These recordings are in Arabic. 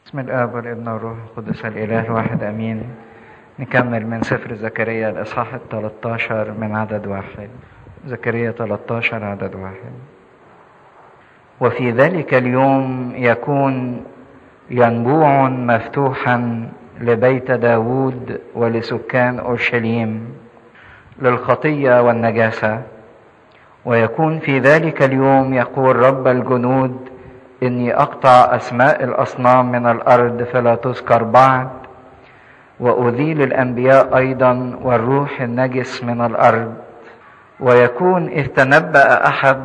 بسم الآب والابن والروح القدس الإله الواحد أمين. نكمل من سفر زكريا الإصحاح 13 من عدد 1. زكريا 13 عدد 1. وفي ذلك اليوم يكون ينبوع مفتوحا لبيت داود ولسكان أورشليم للخطية والنجاسة. ويكون في ذلك اليوم يقول رب الجنود إني أقطع أسماء الأصنام من الأرض فلا تذكر بعد، وأذيل الأنبياء أيضا والروح النجس من الأرض. ويكون إذا تنبأ أحد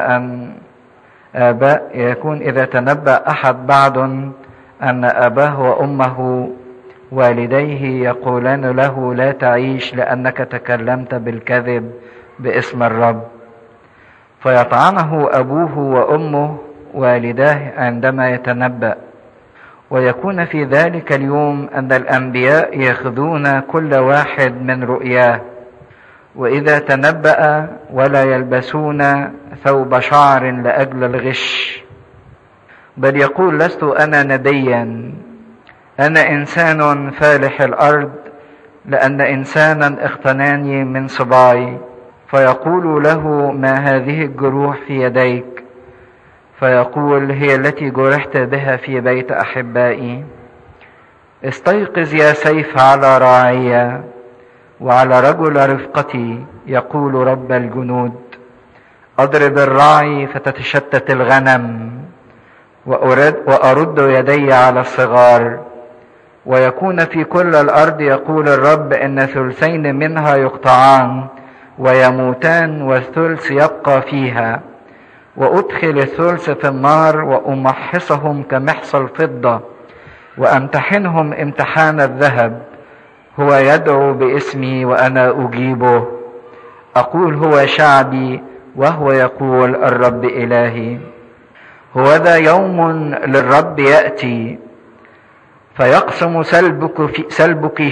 بعد أن أباه وأمه والديه يقولان له لا تعيش لأنك تكلمت بالكذب باسم الرب، فيطعنه أبوه وأمه والداه عندما يتنبأ. ويكون في ذلك اليوم أن الأنبياء يأخذون كل واحد من رؤياه، وإذا تنبأ ولا يلبسون ثوب شعر لأجل الغش، بل يقول لست أنا نبيا، أنا إنسان فالح الأرض، لأن إنسانا اختناني من صباعي. فيقول له ما هذه الجروح في يديك؟ فيقول هي التي جرحت بها في بيت أحبائي. استيقظ يا سيف على راعية وعلى رجل رفقتي، يقول رب الجنود. أضرب الراعي فتتشتت الغنم، وأرد يدي على الصغار. ويكون في كل الأرض، يقول الرب، إن ثلثين منها يقطعان ويموتان، والثلث يبقى فيها. وأدخل الثلث في النار وأمحصهم كمحص الفضة، وأمتحنهم امتحان الذهب. هو يدعو باسمي وأنا أجيبه، أقول هو شعبي، وهو يقول الرب إلهي. هوذا يوم للرب يأتي فيقسم سلبك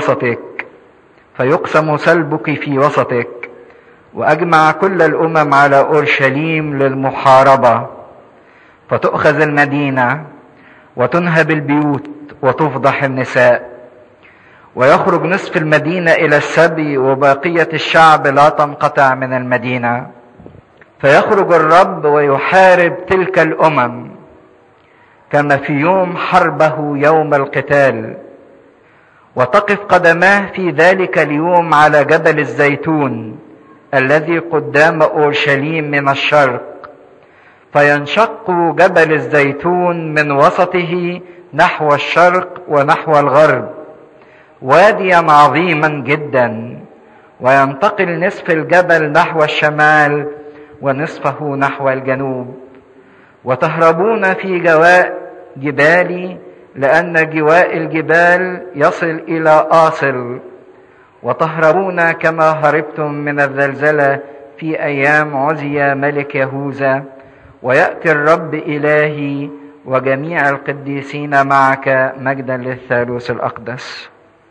في وسطك، وأجمع كل الأمم على أورشليم للمحاربة. فتؤخذ المدينة وتنهب البيوت وتفضح النساء، ويخرج نصف المدينة إلى السبي، وبقية الشعب لا تنقطع من المدينة. فيخرج الرب ويحارب تلك الأمم كما في يوم حربه يوم القتال. وتقف قدماه في ذلك اليوم على جبل الزيتون الذي قدام أورشليم من الشرق، فينشق جبل الزيتون من وسطه نحو الشرق ونحو الغرب واديا عظيما جدا، وينتقل نصف الجبل نحو الشمال ونصفه نحو الجنوب. وتهربون في جواء جبالي، لأن جواء الجبال يصل إلى آصل. وتهربون كما هربتم من الزلزلة في أيام عزيا ملك يهوذا. ويأتي الرب إلهي وجميع القديسين معك، مجدا للثالوث الأقدس.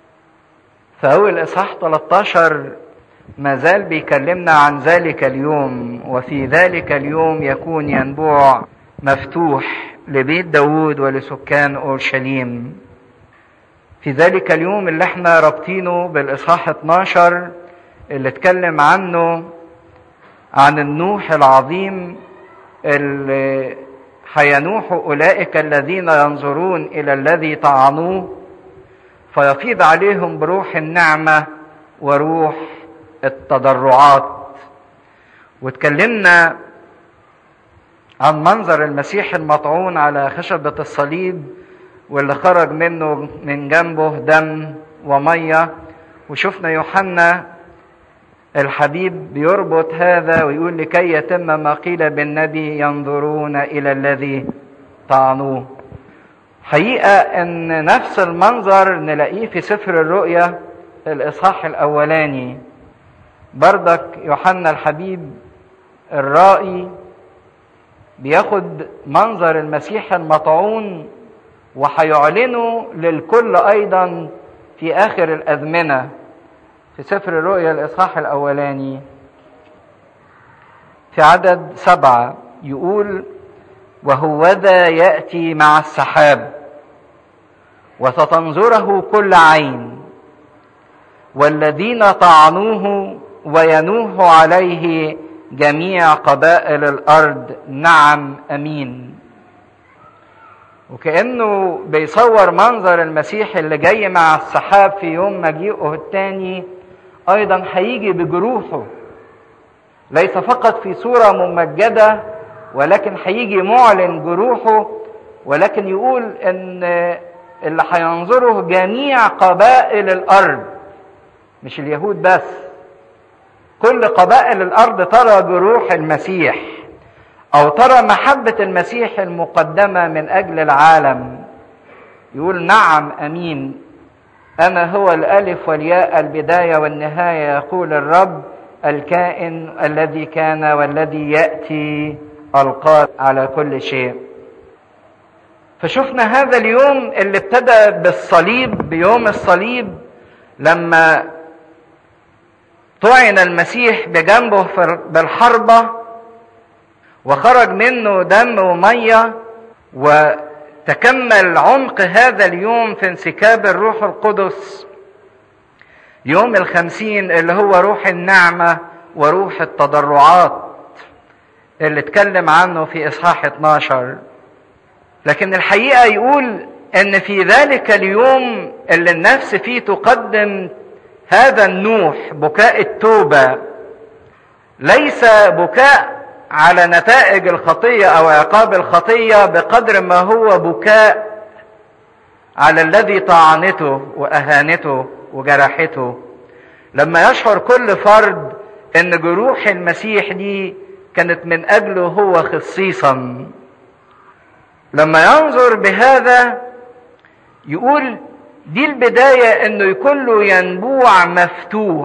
فأول إصحاح 13 ما زال بيكلمنا عن ذلك اليوم. وفي ذلك اليوم يكون ينبوع مفتوح لبيت داود ولسكان أورشليم. في ذلك اليوم اللي احنا رابطينه بالإصحاح 12 اللي اتكلم عنه عن النوح العظيم اللي هينوح أولئك الذين ينظرون إلى الذي طعنوه، فيفيض عليهم بروح النعمة وروح التضرعات. واتكلمنا عن منظر المسيح المطعون على خشبة الصليب، واللي خرج منه من جنبه دم ومية. وشفنا يوحنا الحبيب بيربط هذا ويقول لكي يتم ما قيل بالنبي ينظرون إلى الذي طعنوه. حقيقة ان نفس المنظر نلاقيه في سفر الرؤيا الإصحاح الأولاني. بردك يوحنا الحبيب الرائي بياخد منظر المسيح المطعون وحيعلنه للكل أيضا في آخر الأزمنة. في سفر الرؤيا الإصحاح الأولاني في عدد 7 يقول وهوذا يأتي مع السحاب وستنظره كل عين، والذين طعنوه وينوه عليه جميع قبائل الأرض. نعم أمين. وكأنه بيصور منظر المسيح اللي جاي مع السحاب في يوم مجيئه الثاني، أيضا هيجي بجروحه، ليس فقط في صورة ممجدة، ولكن هيجي معلن جروحه. ولكن يقول ان اللي هينظره جميع قبائل الارض، مش اليهود بس، كل قبائل الارض ترى جروح المسيح، او ترى محبة المسيح المقدمة من اجل العالم. يقول نعم امين، انا هو الالف والياء، البداية والنهاية، يقول الرب الكائن الذي كان والذي يأتي، القادر على كل شيء. فشفنا هذا اليوم اللي ابتدى بالصليب، بيوم الصليب لما طعن المسيح بجنبه بالحربة وخرج منه دم ومية، وتكمل عمق هذا اليوم في انسكاب الروح القدس يوم الخمسين، اللي هو روح النعمة وروح التضرعات اللي اتكلم عنه في إصحاح 12. لكن الحقيقة يقول ان في ذلك اليوم اللي النفس فيه تقدم هذا النوح، بكاء التوبة، ليس بكاء على نتائج الخطية او عقاب الخطية بقدر ما هو بكاء على الذي طعنته واهانته وجرحته. لما يشعر كل فرد ان جروح المسيح دي كانت من اجله هو خصيصا، لما ينظر بهذا يقول دي البداية انه يكون له ينبوع مفتوح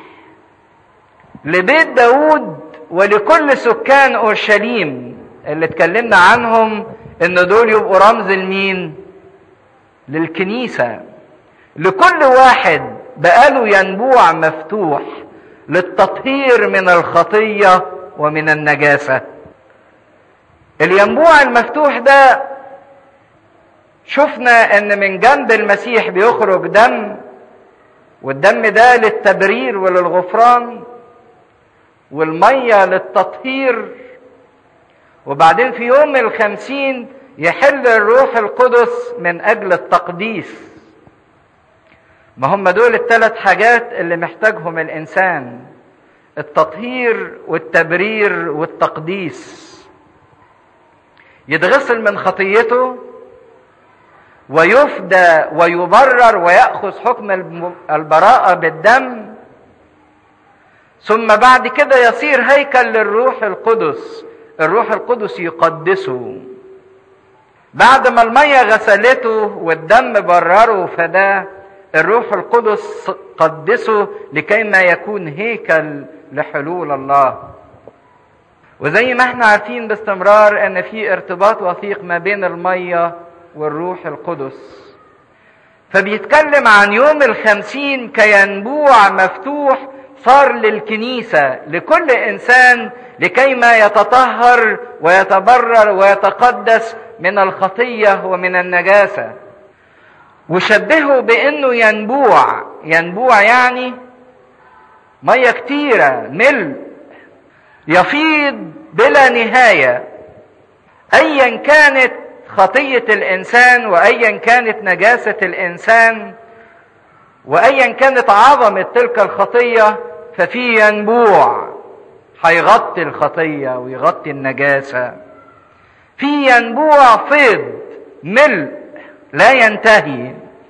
لبيت داود ولكل سكان اورشليم، اللي اتكلمنا عنهم ان دول يبقوا رمز لمين؟ للكنيسة. لكل واحد بقاله ينبوع مفتوح للتطهير من الخطية ومن النجاسة. الينبوع المفتوح ده شفنا ان من جنب المسيح بيخرج دم، والدم ده للتبرير وللغفران، والمية للتطهير. وبعدين في يوم الخمسين يحل الروح القدس من اجل التقديس. ما هم دول الثلاث حاجات اللي محتاجهم الانسان: التطهير والتبرير والتقديس. يتغسل من خطيته ويفدى ويبرر ويأخذ حكم البراءة بالدم، ثم بعد كده يصير هيكل للروح القدس. الروح القدس يقدسه بعد ما المية غسلته والدم برره وفداه. الروح القدس قدسه لكي ما يكون هيكل لحلول الله. وزي ما احنا عارفين باستمرار ان في ارتباط وثيق ما بين المية والروح القدس. فبيتكلم عن يوم الخمسين كينبوع مفتوح صار للكنيسة، لكل انسان، لكي ما يتطهر ويتبرر ويتقدس من الخطية ومن النجاسة. وشبهه بانه ينبوع يعني مية كتيرة، ملء يفيض بلا نهاية. ايا كانت خطية الانسان، وايا كانت نجاسة الانسان، وايا كانت عظمة تلك الخطية، ففي ينبوع هيغطي الخطية ويغطي النجاسة. في ينبوع فيض ملء لا ينتهي.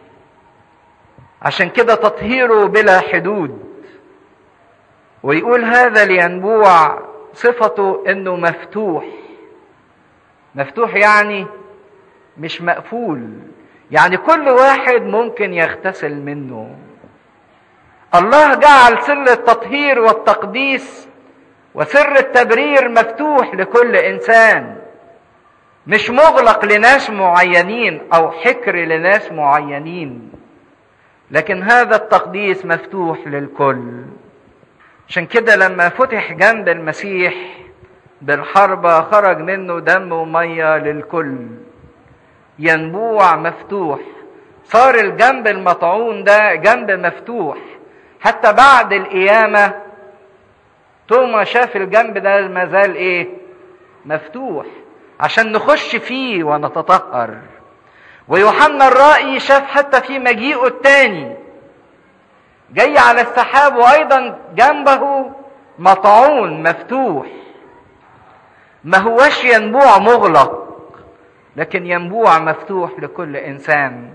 عشان كده تطهيره بلا حدود. ويقول هذا الينبوع صفته انه مفتوح. مفتوح يعني مش مقفول، يعني كل واحد ممكن يغتسل منه. الله جعل سر التطهير والتقديس وسر التبرير مفتوح لكل انسان، مش مغلق لناس معينين او حكر لناس معينين، لكن هذا التقديس مفتوح للكل. عشان كده لما فتح جنب المسيح بالحربة خرج منه دم ومية للكل. ينبوع مفتوح صار الجنب المطعون ده جنب مفتوح. حتى بعد القيامة توما شاف الجنب ده ما زال ايه؟ مفتوح عشان نخش فيه ونتطهر. ويوحنا الرائي شاف حتى في مجيئه الثاني جاي على السحاب وايضا جنبه مطعون مفتوح، ما هوش ينبوع مغلق لكن ينبوع مفتوح لكل انسان.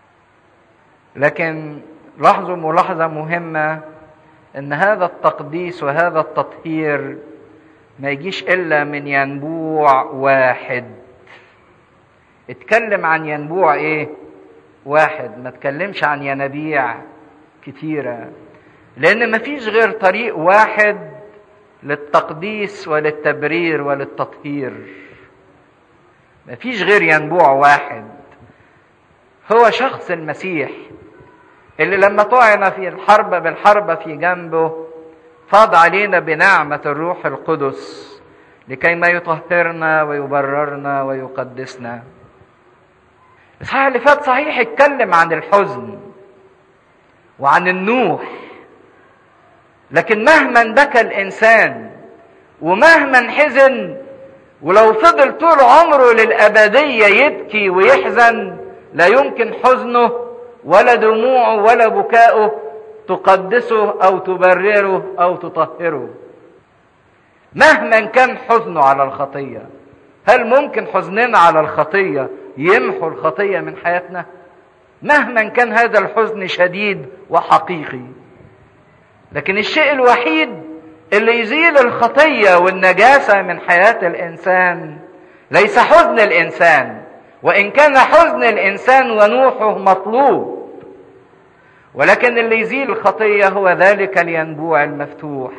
لكن لاحظوا ملاحظة مهمة، ان هذا التقديس وهذا التطهير ما يجيش الا من ينبوع واحد. اتكلم عن ينبوع ايه؟ واحد، ما اتكلمش عن ينابيع كتيرة، لان ما فيش غير طريق واحد للتقديس وللتبرير وللتطهير. ما فيش غير ينبوع واحد، هو شخص المسيح اللي لما طعن في الحرب بالحربة في جنبه فاض علينا بنعمة الروح القدس لكي ما يطهرنا ويبررنا ويقدسنا. الإصحاح اللي فات صحيح اتكلم عن الحزن وعن النوح، لكن مهما بكى الإنسان ومهما حزن ولو فضل طول عمره للأبدية يبكي ويحزن، لا يمكن حزنه ولا دموعه ولا بكاؤه تقدسه أو تبرره أو تطهره. مهما كان حزنه على الخطية، هل ممكن حزننا على الخطية يمحو الخطية من حياتنا؟ مهما كان هذا الحزن شديد وحقيقي. لكن الشيء الوحيد اللي يزيل الخطية والنجاسة من حياة الإنسان ليس حزن الإنسان، وإن كان حزن الإنسان ونوحه مطلوب، ولكن اللي يزيل الخطية هو ذلك الينبوع المفتوح،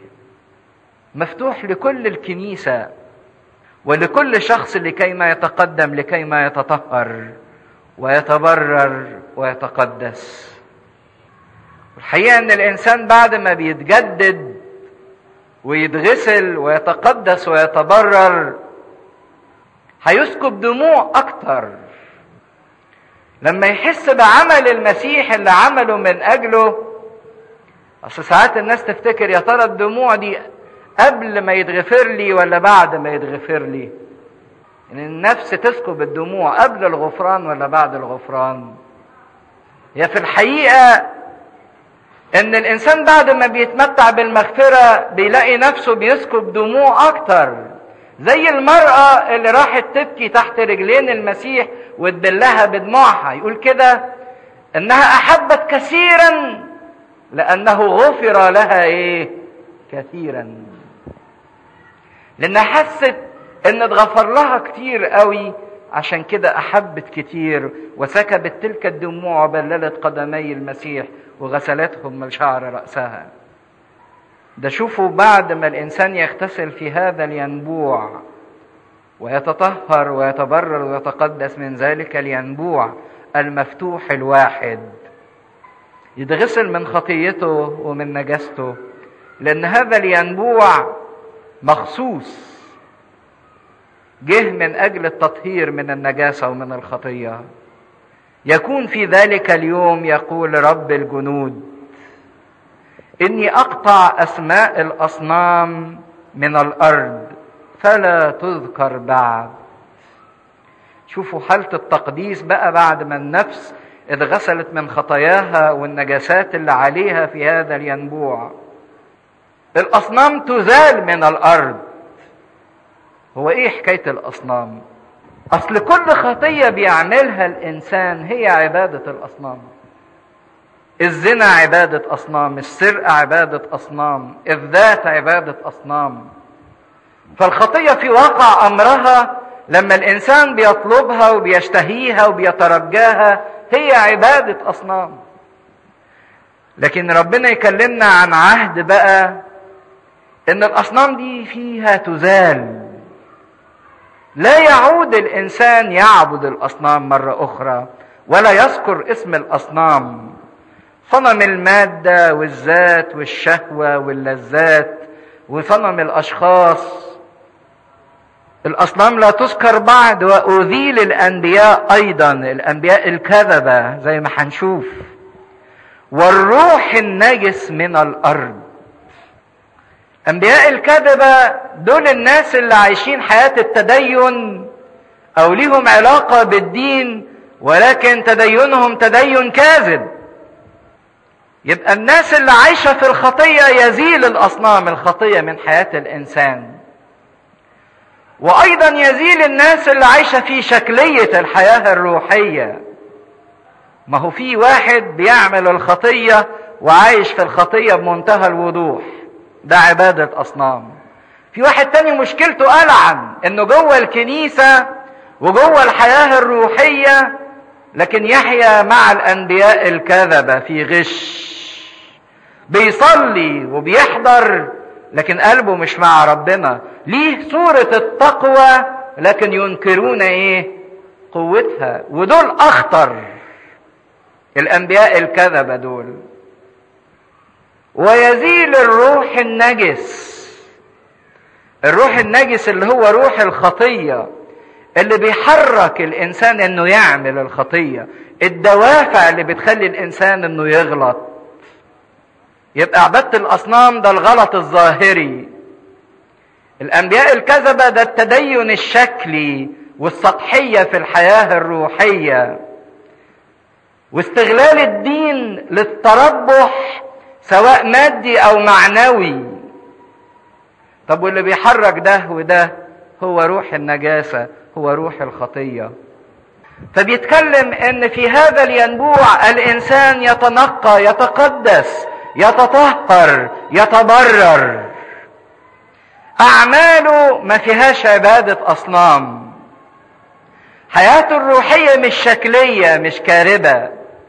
مفتوح لكل الكنيسة ولكل شخص لكي ما يتقدم، لكي ما يتطهر ويتبرر ويتقدس. الحقيقة ان الانسان بعد ما بيتجدد ويتغسل ويتقدس ويتبرر هيسكب دموع اكتر لما يحس بعمل المسيح اللي عمله من اجله. اصل ساعات الناس تفتكر يا ترى الدموع دي قبل ما يتغفر لي ولا بعد ما يتغفر لي؟ ان النفس تسكب الدموع قبل الغفران ولا بعد الغفران؟ هي في الحقيقة ان الانسان بعد ما بيتمتع بالمغفرة بيلاقي نفسه بيسكب دموع اكتر، زي المرأة اللي راحت تبكي تحت رجلين المسيح وتبلها بدموعها. يقول كده انها احبت كثيرا لانه غفر لها ايه؟ كثيرا. لانها حست ان اتغفر لها كتير قوي، عشان كده احبت كتير وسكبت تلك الدموع وبللت قدمي المسيح وغسلتهم من شعر رأسها. ده شوفوا بعد ما الانسان يغتسل في هذا الينبوع ويتطهر ويتبرر ويتقدس من ذلك الينبوع المفتوح الواحد، يتغسل من خطيته ومن نجاسته، لان هذا الينبوع مخصوص جه من اجل التطهير من النجاسة ومن الخطية. يكون في ذلك اليوم يقول رب الجنود اني اقطع اسماء الاصنام من الارض فلا تذكر بعد. شوفوا حالة التقديس بقى بعد ما النفس اتغسلت من خطاياها والنجاسات اللي عليها في هذا الينبوع. الاصنام تزال من الارض. هو ايه حكاية الاصنام؟ اصل كل خطية بيعملها الانسان هي عبادة الاصنام. الزنا عبادة اصنام، السرقة عبادة اصنام، الذات عبادة اصنام. فالخطية في واقع امرها لما الانسان بيطلبها وبيشتهيها وبيترجاها هي عبادة اصنام. لكن ربنا يكلمنا عن عهد بقى ان الاصنام دي فيها تزال. لا يعود الانسان يعبد الاصنام مرة اخرى ولا يذكر اسم الاصنام. صنم المادة والذات والشهوة واللذات وصنم الاشخاص الأصنام لا تذكر بعد، وأذيل الأنبياء أيضا، الأنبياء الكذبة زي ما هنشوف، والروح النجس من الأرض. أنبياء الكذبة دول الناس اللي عايشين حياة التدين أو ليهم علاقة بالدين، ولكن تدينهم تدين كاذب. يبقى الناس اللي عايشة في الخطية يزيل الأصنام الخطية من حياة الإنسان، وأيضا يزيل الناس اللي عايشة في شكلية الحياة الروحية. ما هو في واحد بيعمل الخطية وعايش في الخطية بمنتهى الوضوح، ده عبادة أصنام. في واحد تاني مشكلته ألعن، إنه جوه الكنيسة وجوه الحياة الروحية لكن يحيا مع الأنبياء الكذبة في غش، بيصلي وبيحضر لكن قلبه مش مع ربنا، ليه صورة التقوى لكن ينكرون قوتها. ودول أخطر، الأنبياء الكذبة دول. ويزيل الروح النجس، الروح النجس اللي هو روح الخطية اللي بيحرك الإنسان إنه يعمل الخطية، الدوافع اللي بتخلي الإنسان إنه يغلط. يبقى عبادة الأصنام ده الغلط الظاهري، الأنبياء الكذبة ده التدين الشكلي والسطحية في الحياة الروحية، واستغلال الدين للتربح سواء مادي أو معنوي. طب واللي بيحرك ده وده هو روح النجاسة، هو روح الخطية. فبيتكلم ان في هذا الينبوع الانسان يتنقى، يتقدس، يتطهر، يتبرر. اعماله ما فيهاش عبادة اصنام، حياته الروحية مش شكلية، مش كاربة،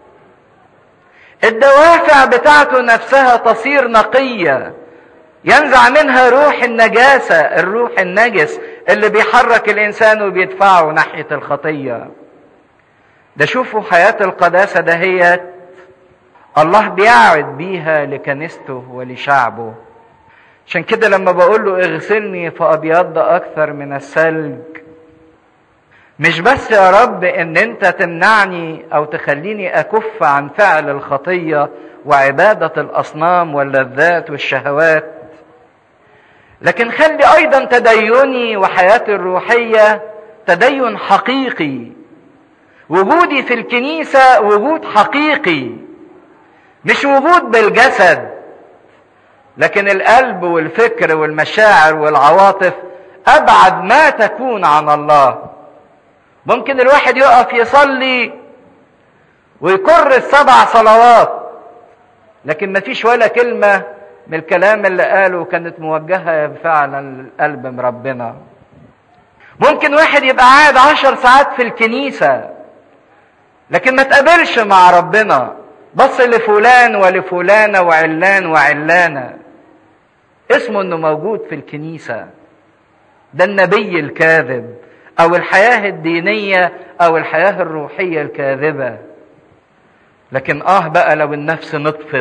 الدوافع بتاعته نفسها تصير نقية، ينزع منها روح النجاسة، الروح النجس اللي بيحرك الإنسان وبيدفعه ناحية الخطية. ده شوفوا حياة القداسة دهيت الله بيعد بيها لكنيسته ولشعبه. عشان كده لما بقول له اغسلني فأبيض أكثر من الثلج، مش بس يا رب ان انت تمنعني او تخليني اكف عن فعل الخطية وعبادة الأصنام واللذات والشهوات، لكن خلي ايضا تديني وحياتي الروحية تدين حقيقي. وجودي في الكنيسة وجود حقيقي، مش وجود بالجسد، لكن القلب والفكر والمشاعر والعواطف ابعد ما تكون عن الله. ممكن الواحد يقف يصلي ويكر 7 صلوات لكن ما فيش ولا كلمة من الكلام اللي قاله كانت موجهة فعلا للقلب من ربنا. ممكن واحد يبقى قاعد 10 ساعات في الكنيسة لكن ما تقابلش مع ربنا، بص لفلان ولفلانة وعلان وعلانة، اسمه انه موجود في الكنيسة. ده النبي الكاذب او الحياة الدينية او الحياة الروحية الكاذبة. لكن بقى لو النفس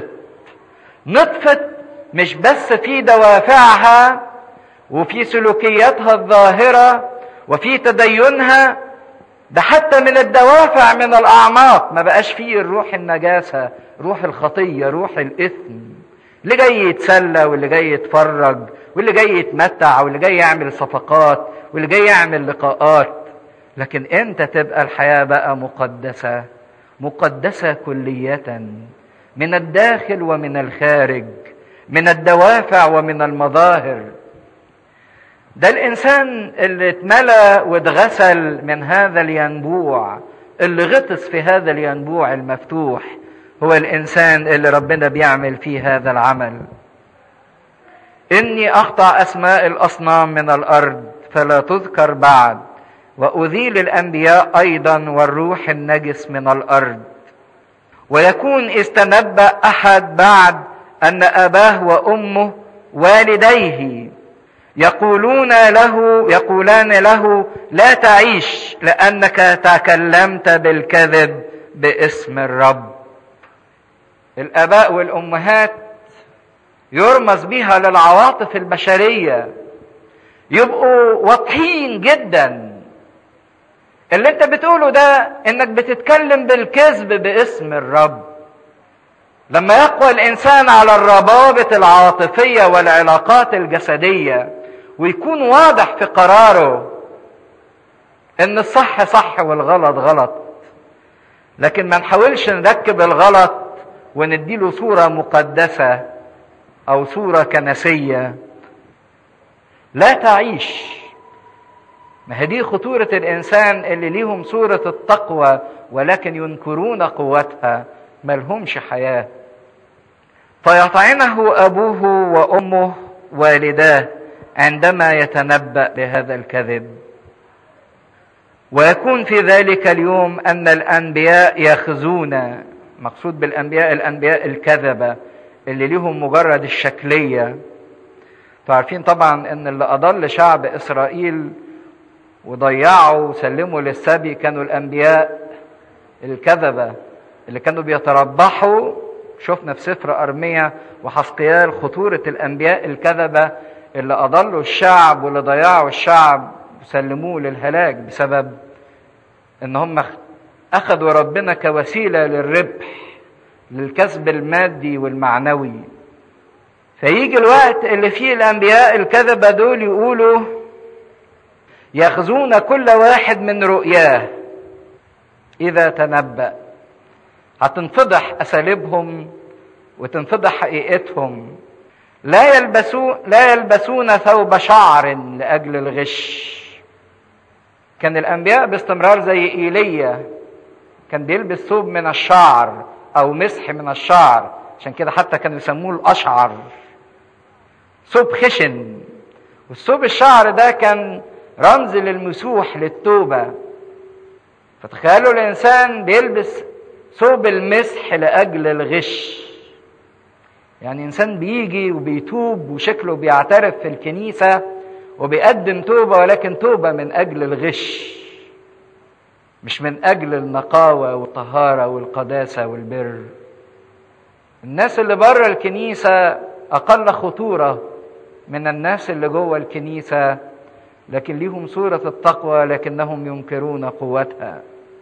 نطفت مش بس في دوافعها وفي سلوكياتها الظاهرة وفي تدينها، ده حتى من الدوافع من الأعماق ما بقاش فيه الروح النجاسة، روح الخطية، روح الإثم، اللي جاي يتسلى واللي جاي يتفرج واللي جاي يتمتع واللي جاي يعمل صفقات واللي جاي يعمل لقاءات. لكن انت تبقى الحياة بقى مقدسة، مقدسة كلية من الداخل ومن الخارج، من الدوافع ومن المظاهر. ده الإنسان اللي اتملى واتغسل من هذا الينبوع، اللي غطس في هذا الينبوع المفتوح، هو الإنسان اللي ربنا بيعمل فيه هذا العمل. إني أقطع أسماء الأصنام من الأرض فلا تذكر بعد، وأذيل الأنبياء أيضا والروح النجس من الأرض. ويكون إذ تنبأ أحد بعد أن أباه وأمه والديه يقولان له لا تعيش لأنك تكلمت بالكذب باسم الرب. الآباء والأمهات يرمز بها للعواطف البشرية، يبقوا واضحين جدا. اللي انت بتقوله ده انك بتتكلم بالكذب باسم الرب. لما يقوى الانسان على الروابط العاطفية والعلاقات الجسدية ويكون واضح في قراره ان الصح صح والغلط غلط، لكن ما نحاولش نركب الغلط ونديله صورة مقدسة او صورة كنسية لا تعيش. ما هي دي خطورة الانسان اللي ليهم صورة التقوى ولكن ينكرون قوتها، ما لهمش حياة. فيطعنه ابوه وامه والداه عندما يتنبأ بهذا الكذب. ويكون في ذلك اليوم ان الانبياء يخزون، مقصود بالانبياء الانبياء الكذبة اللي ليهم مجرد الشكلية. تعرفين طبعا ان اللي اضل شعب اسرائيل وضيعوا وسلموا للسبي كانوا الانبياء الكذبة اللي كانوا بيتربحوا. شفنا في سفر ارميا وحزقيال خطورة الانبياء الكذبة اللي اضلوا الشعب واللي ضيعوا الشعب وسلموه للهلاك بسبب ان هم اخذوا ربنا كوسيلة للربح، للكسب المادي والمعنوي. فيجي الوقت اللي فيه الانبياء الكذبة دول يقولوا ياخذون كل واحد من رؤياه اذا تنبأ. هتنفضح اساليبهم وتنفضح حقيقتهم. لا يلبسون ثوب شعر لاجل الغش. كان الانبياء باستمرار زي ايليا كان بيلبس ثوب من الشعر او مسح من الشعر، عشان كده حتى كانوا يسموه الاشعر، ثوب خشن. والثوب الشعر ده كان رمز للمسوح للتوبة. فتخيلوا الانسان بيلبس ثوب المسح لاجل الغش. يعني انسان بيجي وبيتوب وشكله بيعترف في الكنيسة وبيقدم توبة، ولكن توبة من اجل الغش، مش من اجل النقاوة والطهارة والقداسة والبر. الناس اللي بره الكنيسة اقل خطورة من الناس اللي جوه الكنيسة، لكن ليهم صورة التقوى لكنهم ينكرون قوتها.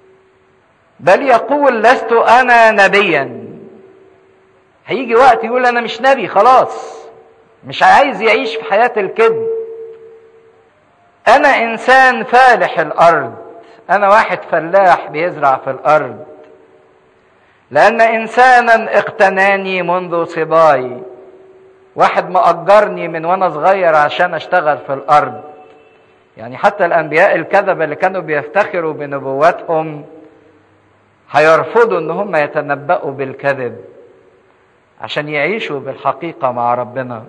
بل يقول لست انا نبيا. هيجي وقت يقول انا مش نبي، خلاص مش عايز يعيش في حياة الكذب. انا انسان فالح الارض، انا واحد فلاح بيزرع في الارض. لان انسانا اقتناني منذ صباي، واحد مأجرني من وانا صغير عشان اشتغل في الارض. يعني حتى الانبياء الكذبة اللي كانوا بيفتخروا بنبواتهم هيرفضوا ان هم يتنبأوا بالكذب عشان يعيشوا بالحقيقة مع ربنا.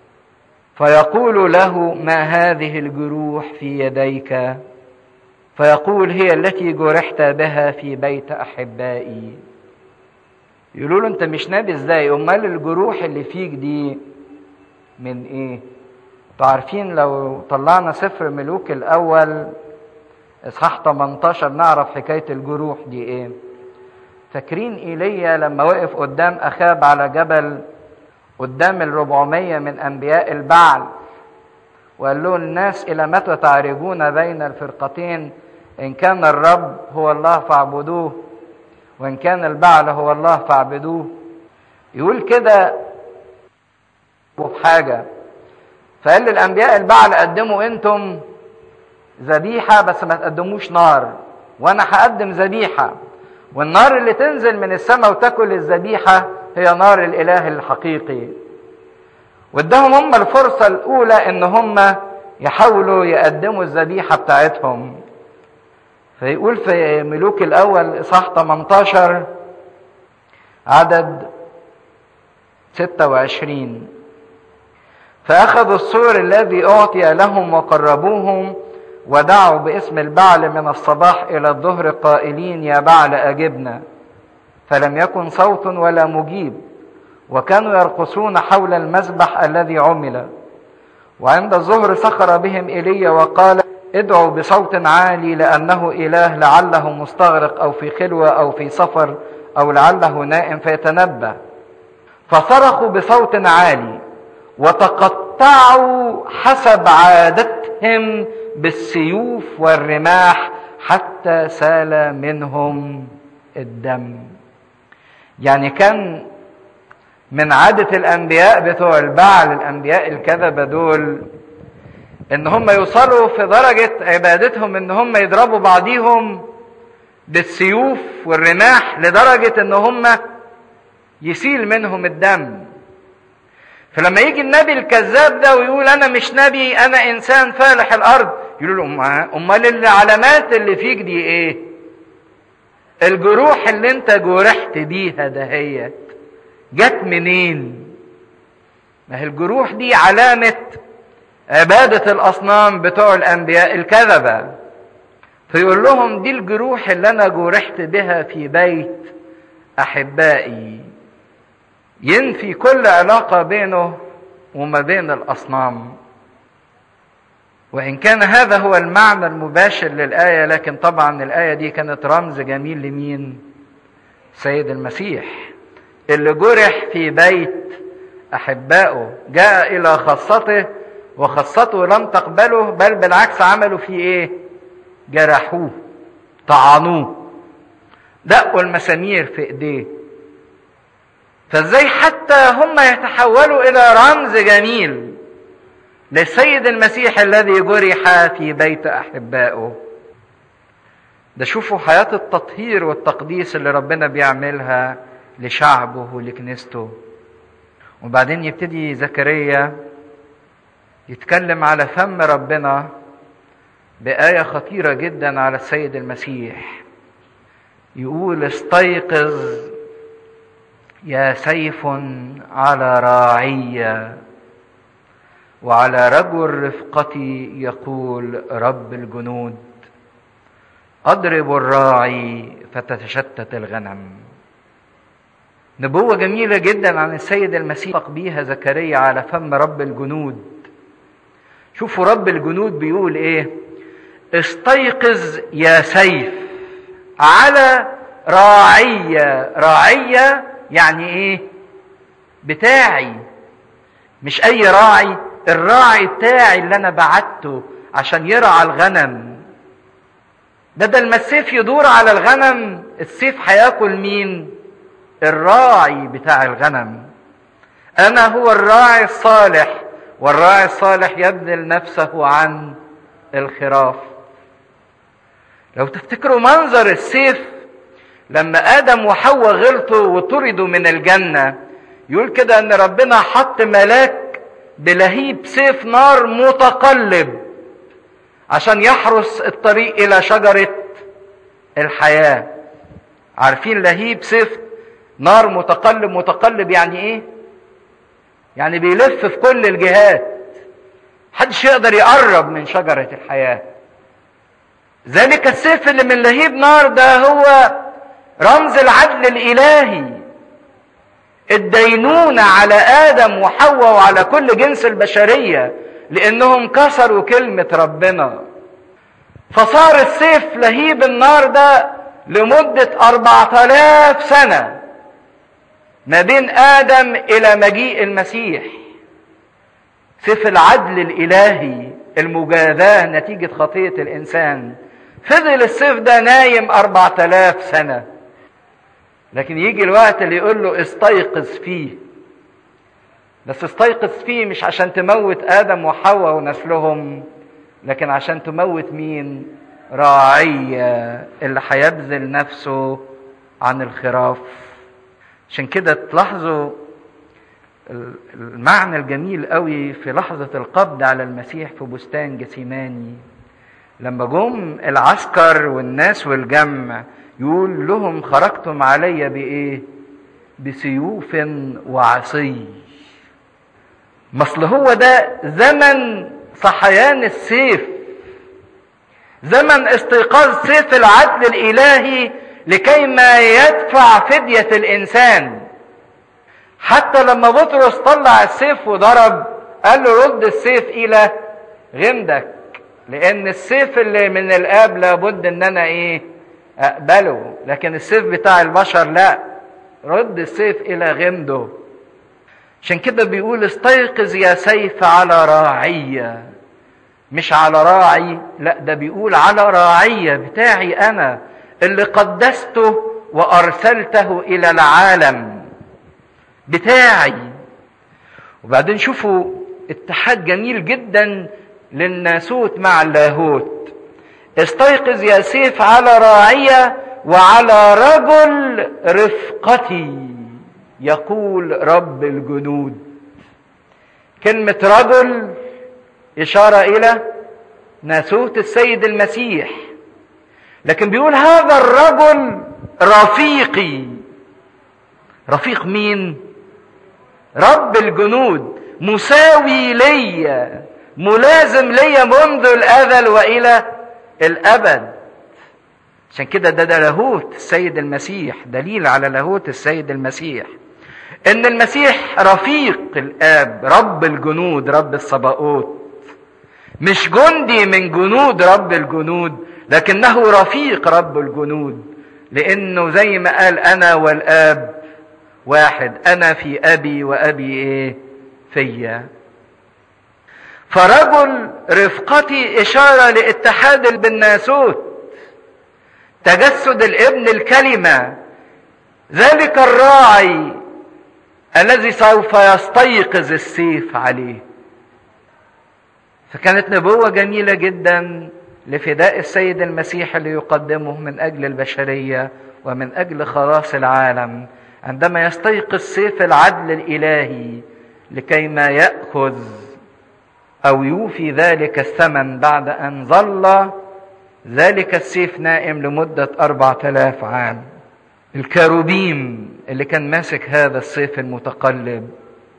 فيقول له ما هذه الجروح في يديك؟ فيقول هي التي جرحت بها في بيت احبائي. يقولوا له انت مش نبي ازاي؟ امال الجروح اللي فيك دي من ايه؟ تعرفين لو طلعنا سفر ملوك الاول اصحاح 18 نعرف حكاية الجروح دي ايه. فاكرين ايليا لما وقف قدام اخاب على جبل قدام 400 من انبياء البعل وقال له الناس الى متى تعرجون بين الفرقتين؟ ان كان الرب هو الله فاعبدوه وان كان البعل هو الله فاعبدوه. يقول كده بحاجة. فقال للانبياء البعل قدموا انتم ذبيحة بس ما تقدموش نار، وانا هقدم ذبيحة، والنار اللي تنزل من السماء وتاكل الذبيحة هي نار الاله الحقيقي. وادهم هم الفرصة الاولى ان هم يحاولوا يقدموا الذبيحة بتاعتهم. فيقول في ملوك الاول اصحاح 18 عدد 26 فاخذوا السور الذي اعطي لهم وقربوهم ودعوا باسم البعل من الصباح الى الظهر قائلين يا بعل اجبنا، فلم يكن صوت ولا مجيب، وكانوا يرقصون حول المذبح الذي عمل. وعند الظهر سخر بهم ايليا وقال ادعوا بصوت عالي لانه اله لعله مستغرق او في خلوة او في سفر او لعله نائم فيتنبه. فصرخوا بصوت عالي وتقطعوا وقطعوا حسب عادتهم بالسيوف والرماح حتى سال منهم الدم. يعني كان من عادة الأنبياء بتوع البعل، الأنبياء الكذبة دول، إن هم يوصلوا في درجة عبادتهم إن هم يضربوا بعضيهم بالسيوف والرماح لدرجة إن هم يسيل منهم الدم. فلما يجي النبي الكذاب ده ويقول أنا مش نبي، أنا إنسان فالح الأرض، يقولوا له أمال العلامات اللي فيك دي إيه؟ الجروح اللي أنت جرحت بيها دهيت جت منين؟ ما هي الجروح دي علامة عبادة الأصنام بتوع الأنبياء الكذبة. فيقول لهم دي الجروح اللي أنا جرحت بها في بيت أحبائي. ينفي كل علاقة بينه وما بين الأصنام. وإن كان هذا هو المعنى المباشر للآية، لكن طبعا الآية دي كانت رمز جميل لمين؟ سيد المسيح اللي جرح في بيت أحبائه، جاء إلى خاصته وخاصته لم تقبله، بل بالعكس عملوا فيه إيه؟ جرحوه، طعنوه، دقوا المسامير في إيديه. فازاي حتى هم يتحولوا إلى رمز جميل للسيد المسيح الذي جرح في بيت أحبائه. ده شوفوا حياة التطهير والتقديس اللي ربنا بيعملها لشعبه ولكنيسته. وبعدين يبتدي زكريا يتكلم على فم ربنا بآية خطيرة جدا على السيد المسيح. يقول استيقظ يا سيف على راعية وعلى رجل رفقتي يقول رب الجنود، أضرب الراعي فتتشتت الغنم. نبوة جميلة جدا عن السيد المسيح بيها زكريا على فم رب الجنود. شوفوا رب الجنود بيقول ايه؟ استيقظ يا سيف على راعية. راعية يعني ايه؟ بتاعي، مش اي راعي، الراعي بتاعي اللي انا بعته عشان يرعى الغنم. بدل ما السيف يدور على الغنم، السيف هياكل مين؟ الراعي بتاع الغنم. انا هو الراعي الصالح، والراعي الصالح يبذل نفسه عن الخراف. لو تفتكروا منظر السيف لما آدم وحواء غلطوا وطردوا من الجنة، يقول كده ان ربنا حط ملاك بلهيب سيف نار متقلب عشان يحرس الطريق الى شجرة الحياة. عارفين لهيب سيف نار متقلب؟ متقلب يعني ايه؟ يعني بيلف في كل الجهات، محدش يقدر يقرب من شجرة الحياة. ذلك السيف اللي من لهيب نار ده هو رمز العدل الإلهي، الدينونة على آدم وحواء وعلى كل جنس البشرية لأنهم كسروا كلمة ربنا. فصار السيف لهيب النار ده لمدة 4000 سنة ما بين آدم إلى مجيء المسيح. سيف العدل الإلهي، المجازاة نتيجة خطية الإنسان. فضل السيف ده نايم 4000 سنة، لكن يجي الوقت اللي يقول له استيقظ فيه. بس استيقظ فيه مش عشان تموت آدم وحواء ونسلهم، لكن عشان تموت مين؟ راعية اللي هيبذل نفسه عن الخراف. عشان كده تلاحظوا المعنى الجميل قوي في لحظة القبض على المسيح في بستان جثيماني، لما جم العسكر والناس والجمع يقول لهم خرجتم علي بإيه؟ بسيوف وعصي. مثل هو ده زمن صحيان السيف، زمن استيقاظ سيف العدل الإلهي لكي ما يدفع فدية الإنسان. حتى لما بطرس طلع السيف وضرب قال له رد السيف إلى غمدك، لأن السيف اللي من الآب لابد إن أنا أقبله، لكن السيف بتاع البشر لا، رد السيف إلى غمده. عشان كده بيقول استيقظ يا سيف على راعية، مش على راعي، لا ده بيقول على راعية بتاعي أنا اللي قدسته وأرسلته إلى العالم بتاعي. وبعدين شوفوا اتحاد جميل جدا للناسوت مع اللاهوت. استيقظ يا سيف على راعية وعلى رجل رفقتي يقول رب الجنود. كلمة رجل إشارة إلى ناسوت السيد المسيح، لكن بيقول هذا الرجل رفيقي. رفيق مين؟ رب الجنود، مساوي ليا، ملازم ليا منذ الأزل وإلى الأبد. عشان كده ده لاهوت السيد المسيح، دليل على لاهوت السيد المسيح، ان المسيح رفيق الآب، رب الجنود، رب الصباؤوت، مش جندي من جنود رب الجنود، لكنه رفيق رب الجنود، لانه زي ما قال انا والآب واحد، انا في ابي وابي ايه فيا. فرجل رفقتي اشارة لاتحاد بالناسوت، تجسد الابن الكلمة، ذلك الراعي الذي سوف يستيقظ السيف عليه. فكانت نبوة جميلة جدا لفداء السيد المسيح اللي يقدمه من أجل البشرية ومن أجل خلاص العالم، عندما يستيقظ سيف العدل الإلهي لكي ما يأخذ أو يوفي ذلك الثمن بعد أن ظل ذلك السيف نائم لمدة 4000 عام. الكاروبيم اللي كان ماسك هذا السيف المتقلب،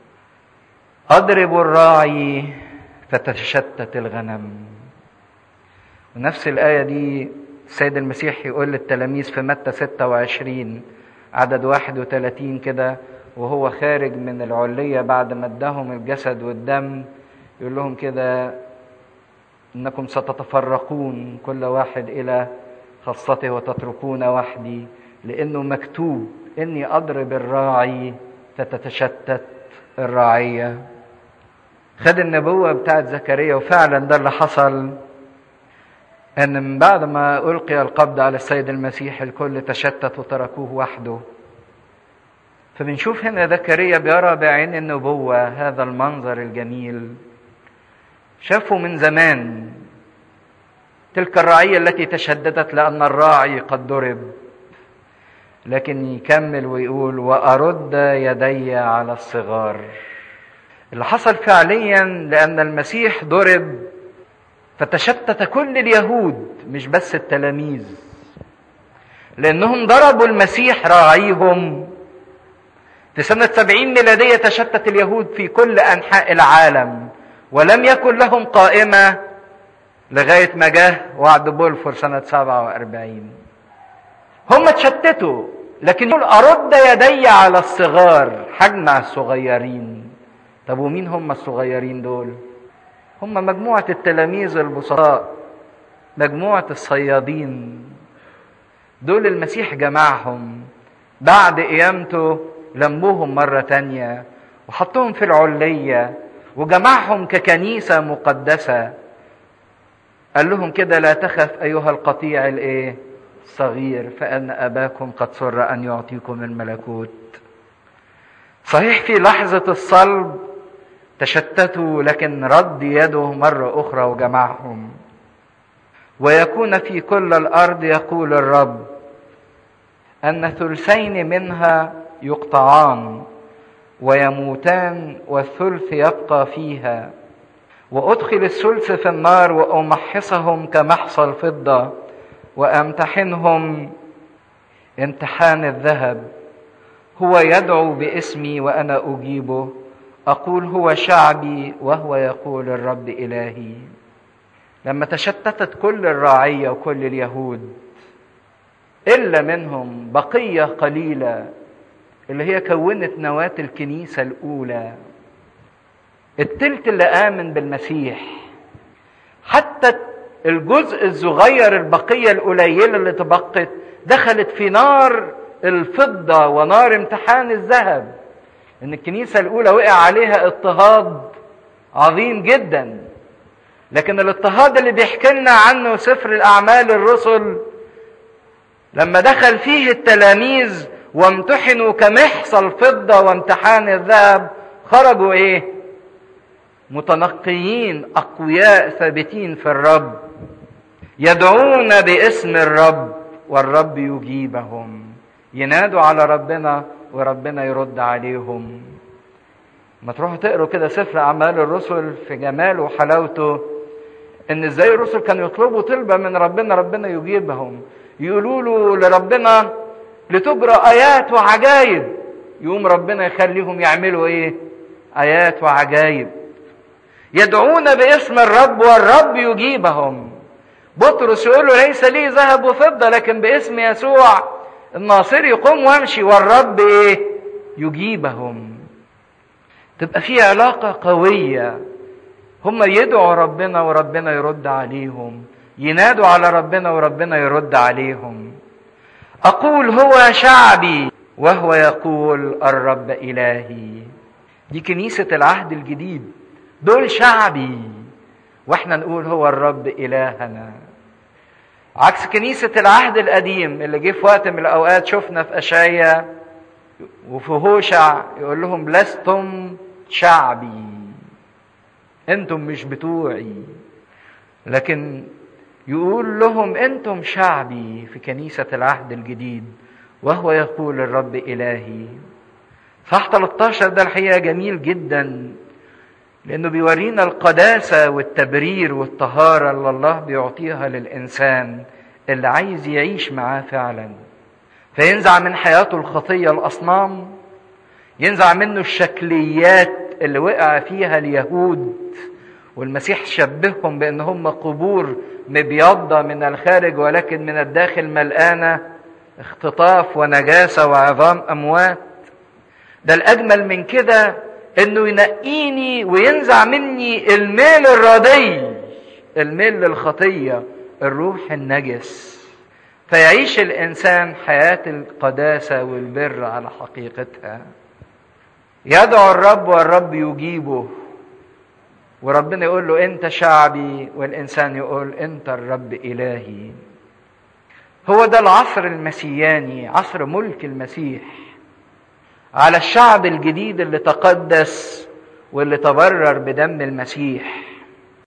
أضرب الراعي فتتشتت الغنم. ونفس الآية دي السيد المسيح يقول للتلاميذ في متى 26 عدد 31 كده، وهو خارج من العلية بعد ما اداهم الجسد والدم، يقول لهم كده إنكم ستتفرقون كل واحد إلى خاصته وتتركون وحدي، لأنه مكتوب إني أضرب الراعي فتتشتت الرعية. خد النبوة بتاعت زكريا، وفعلا ده اللي حصل، ان من بعد ما ألقي القبض على السيد المسيح الكل تشتت وتركوه وحده. فبنشوف هنا زكريا بيرى بعين النبوة هذا المنظر الجميل، شافه من زمان، تلك الرعية التي تشددت لأن الراعي قد ضرب، لكن يكمل ويقول وأرد يدي على الصغار. اللي حصل فعليا لأن المسيح ضرب فتشتت كل اليهود، مش بس التلاميذ، لأنهم ضربوا المسيح راعيهم. في سنة 70 ميلادية تشتت اليهود في كل أنحاء العالم، ولم يكن لهم قائمة لغاية ما جاء وعد بولفور سنة 47. هم تشتتوا، لكن يقول أرد يدي على الصغار، حجمع الصغيرين. طب ومين هم الصغيرين دول؟ هم مجموعة التلاميذ البسطاء، مجموعة الصيادين، دول المسيح جمعهم بعد قيامته، لموهم مرة تانية وحطهم في العلية وجمعهم ككنيسة مقدسة. قال لهم كده لا تخف أيها القطيع الصغير، فإن أباكم قد سر أن يعطيكم الملكوت. صحيح في لحظة الصلب تشتتوا، لكن رد يده مرة أخرى وجمعهم. ويكون في كل الأرض يقول الرب أن ثلثين منها يقطعان ويموتان والثلث يبقى فيها، وأدخل الثلث في النار وأمحصهم كمحصى الفضة وأمتحنهم امتحان الذهب. هو يدعو باسمي وأنا أجيبه، أقول هو شعبي وهو يقول الرب إلهي. لما تشتتت كل الرعية وكل اليهود إلا منهم بقية قليلة اللي هي كونت نواة الكنيسة الأولى، التلت اللي آمن بالمسيح، حتى الجزء الصغير البقية القليلة اللي تبقت دخلت في نار الفضة ونار امتحان الذهب، ان الكنيسة الاولى وقع عليها اضطهاد عظيم جدا، لكن الاضطهاد اللي بيحكي لنا عنه سفر الاعمال الرسل لما دخل فيه التلاميذ وامتحنوا كمحصى الفضة وامتحان الذهب، خرجوا ايه؟ متنقيين اقوياء ثابتين في الرب، يدعون باسم الرب والرب يجيبهم. ينادوا على ربنا وربنا يرد عليهم. ما تروحوا تقروا كده سفر اعمال الرسل في جماله وحلاوته، ان ازاي الرسل كانوا يطلبوا طلبة من ربنا، ربنا يجيبهم. يقولوا له لربنا لتجرى ايات وعجائب، يقوم ربنا يخليهم يعملوا ايه؟ ايات وعجائب. يدعون باسم الرب والرب يجيبهم. بطرس يقول له ليس لي ذهب وفضة، لكن باسم يسوع الناصري قم وامشي، والرب ايه؟ يجيبهم. تبقى في علاقة قوية، هم يدعوا ربنا وربنا يرد عليهم، ينادوا على ربنا وربنا يرد عليهم. أقول هو شعبي وهو يقول الرب إلهي. دي كنيسة العهد الجديد، دول شعبي واحنا نقول هو الرب إلهنا. عكس كنيسة العهد القديم اللي جه في وقت من الأوقات شفنا في أشعيا وفي هوشع يقول لهم لستم شعبي، انتم مش بتوعي، لكن يقول لهم انتم شعبي في كنيسة العهد الجديد، وهو يقول الرب إلهي. صح 13 ده الحقيقة جميل جدا، لأنه بيورينا القداسة والتبرير والطهارة اللي الله بيعطيها للإنسان اللي عايز يعيش معاه فعلا. فينزع من حياته الخطية الأصنام، ينزع منه الشكليات اللي وقع فيها اليهود، والمسيح شبههم بأن هم قبور مبيضة من الخارج ولكن من الداخل ملقانة اختطاف ونجاسة وعظام أموات. ده الأجمل من كده انه ينقيني وينزع مني الميل الردي، الميل للخطية، الروح النجس، فيعيش الانسان حياة القداسة والبر على حقيقتها. يدعو الرب والرب يجيبه، وربنا يقول له انت شعبي، والانسان يقول انت الرب الهي. هو ده العصر المسياني، عصر ملك المسيح على الشعب الجديد اللي تقدس واللي تبرر بدم المسيح.